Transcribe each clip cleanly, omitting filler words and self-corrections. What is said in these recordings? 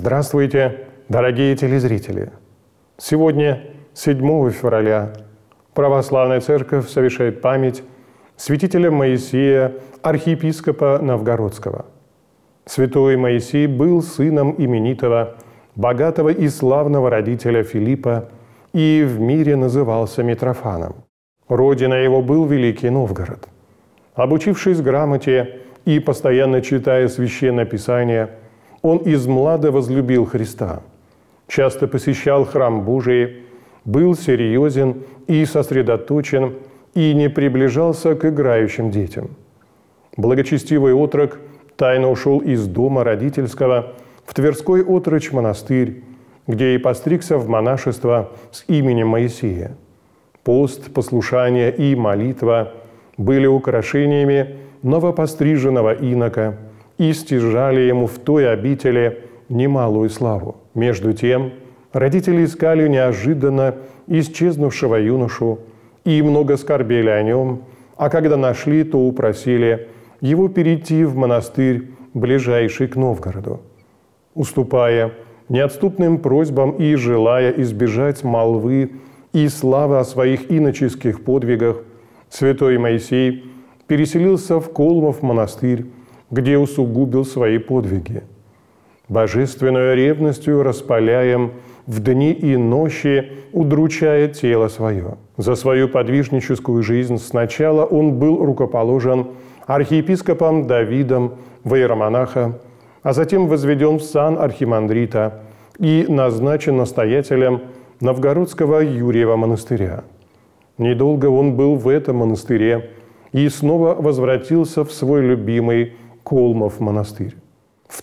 Здравствуйте, дорогие телезрители! Сегодня, 7 февраля, Православная Церковь совершает память святителя Моисея, архиепископа Новгородского. Святой Моисей был сыном именитого, богатого и славного родителя Филиппа и в мире назывался Митрофаном. Родина его был Великий Новгород. Обучившись грамоте и постоянно читая Священное Писание, он измлада возлюбил Христа, часто посещал храм Божий, был серьезен и сосредоточен и не приближался к играющим детям. Благочестивый отрок тайно ушел из дома родительского в Тверской отрочь монастырь, где и постригся в монашество с именем Моисея. Пост, послушание и молитва были украшениями новопостриженного инока и стяжали ему в той обители немалую славу. Между тем, родители искали неожиданно исчезнувшего юношу и много скорбели о нем, а когда нашли, то упросили его перейти в монастырь, ближайший к Новгороду. Уступая неотступным просьбам и желая избежать молвы и славы о своих иноческих подвигах, святой Моисей переселился в Колмов монастырь, где усугубил свои подвиги. Божественную ревностью распаляем в дни и ночи, удручая тело свое. За свою подвижническую жизнь сначала он был рукоположен архиепископом Давидом в иеромонаха, а затем возведен в сан архимандрита и назначен настоятелем Новгородского Юрьева монастыря. Недолго он был в этом монастыре и снова возвратился в свой любимый Колмов монастырь. В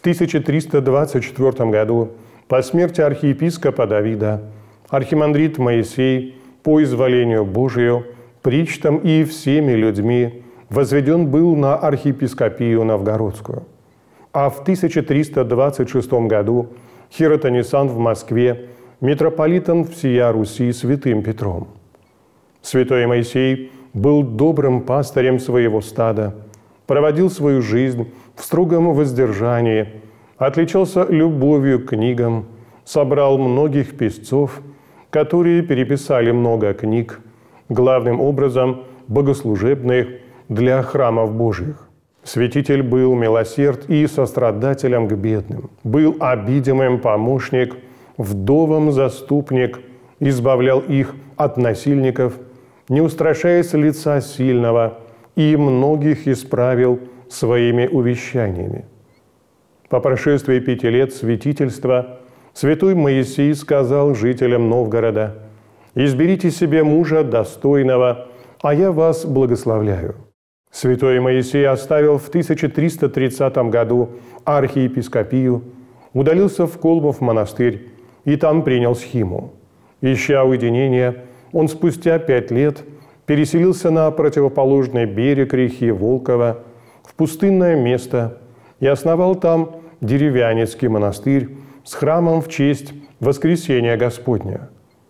1324 году по смерти архиепископа Давида архимандрит Моисей по изволению Божию причтом и всеми людьми возведен был на архиепископию Новгородскую. А в 1326 году хиротонисан в Москве митрополитом всея Руси святым Петром. Святой Моисей был добрым пастырем своего стада, проводил свою жизнь в строгом воздержании, отличался любовью к книгам, собрал многих писцов, которые переписали много книг, главным образом богослужебных для храмов Божьих. Святитель был милосерд и сострадателем к бедным, был обидимым помощник, вдовам заступник, избавлял их от насильников, не устрашаясь лица сильного, и многих исправил своими увещаниями. По прошествии 5 лет святительства святой Моисей сказал жителям Новгорода: «Изберите себе мужа достойного, а я вас благословляю». Святой Моисей оставил в 1330 году архиепископию, удалился в Колмов монастырь и там принял схиму. Ища уединения, он спустя 5 лет переселился на противоположный берег реки Волхова, в пустынное место, и основал там деревянецкий монастырь с храмом в честь Воскресения Господня.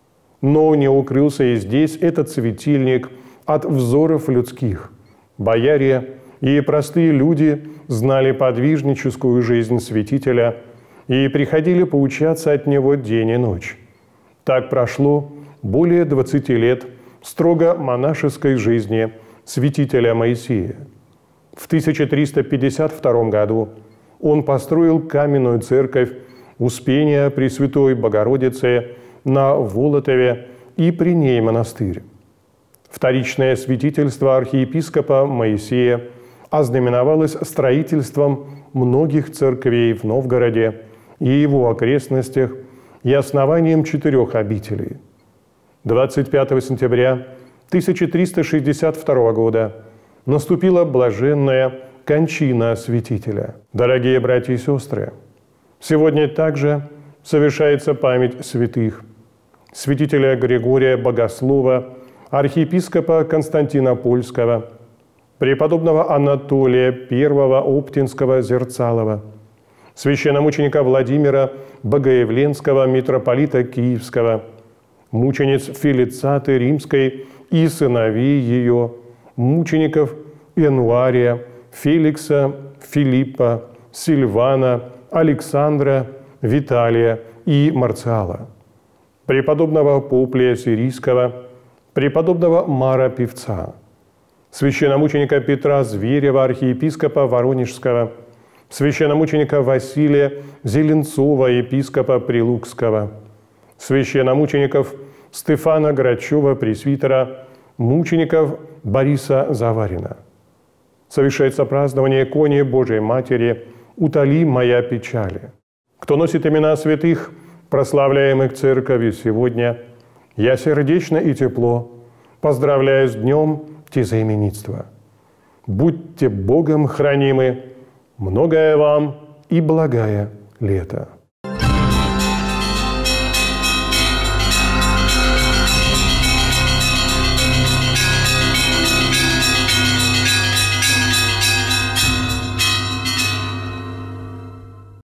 Но не укрылся и здесь этот светильник от взоров людских. Бояре и простые люди знали подвижническую жизнь святителя и приходили поучаться от него день и ночь. Так прошло более 20 лет строго монашеской жизни святителя Моисея. В 1352 году он построил каменную церковь Успения Пресвятой Богородицы на Волотове и при ней монастырь. Вторичное святительство архиепископа Моисея ознаменовалось строительством многих церквей в Новгороде и его окрестностях и основанием 4 обителей. 25 сентября 1362 года наступила блаженная кончина святителя. Дорогие братья и сестры, сегодня также совершается память святых: святителя Григория Богослова, архиепископа Константина Польского, преподобного Анатолия I Оптинского-Зерцалова, священномученика Владимира Богоявленского, митрополита Киевского, мучениц Фелицаты Римской и сыновей ее, мучеников Януария, Феликса, Филиппа, Сильвана, Александра, Виталия и Марциала, преподобного Поплия Сирийского, преподобного Мара Певца, священномученика Петра Зверева, архиепископа Воронежского, священномученика Василия Зеленцова, епископа Прилукского, священномучеников Стефана Грачева, пресвитера, мучеников Бориса Заварина. Совершается празднование иконе Божией Матери «Утоли моя печали». Кто носит имена святых, прославляемых Церковью сегодня, я сердечно и тепло поздравляю с днем тезаименитства. Будьте Богом хранимы, многое вам и благое лето.